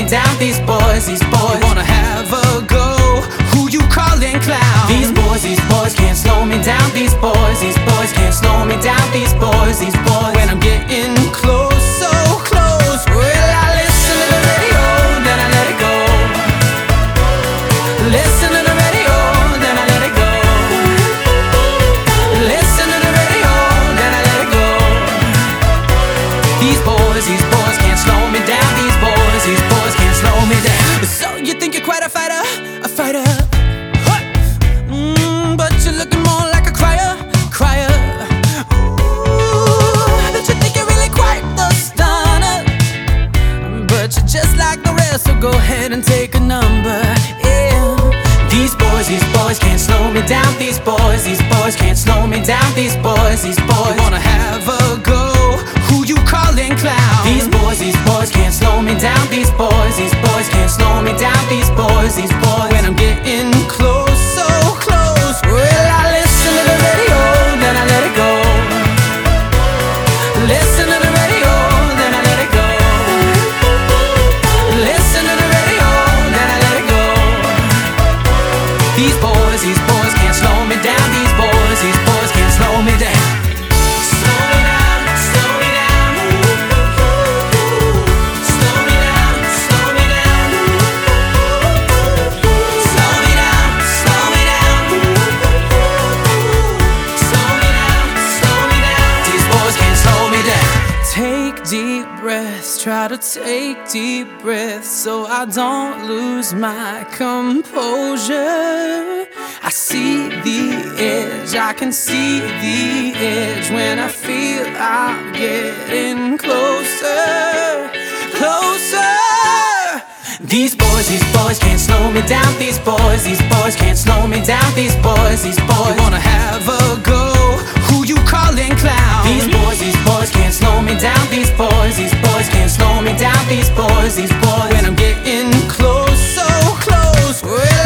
down. These boys wanna have a go. Who you calling clown? These boys can't slow me down. These boys can't slow me down. These boys when I'm getting close, so close. Well, I listen to the radio, then I let it go. Listen to the radio, then I let it go. Listen to the radio, then I let it go. These boys can't slow me down. These boys can't slow me down. So you think you're quite a fighter, a fighter? But you're looking more like a crier. Ooh, but you think you're really quite the stunner. But you're just like the rest, so go ahead and take a number. Yeah. These boys can't slow me down. These boys can't slow me down. These boys wanna have a go. Who you calling clown? These boys can't slow me down. These boys can't slow me down. These boys when I'm getting close, so close. Well, I listen to the radio, then I let it go. Listen to the radio, then I let it go. Listen to the radio, then I let it go. These boys can't slow me down. These boys can't slow me down. Slow me down, slow me down. Slow me down, slow me down. Slow me down, slow me down. Slow me down, slow me down. These boys can't slow me down. Take deep breaths, try to take deep breaths so I don't lose my composure. I see the edge, I can see the edge when I feel I'm getting closer, closer. These boys can't slow me down. These boys can't slow me down. These boys wanna have a go. Who you calling clown? These boys can't slow me down. These boys can't slow me down. These boys when I'm getting close, so close. Well,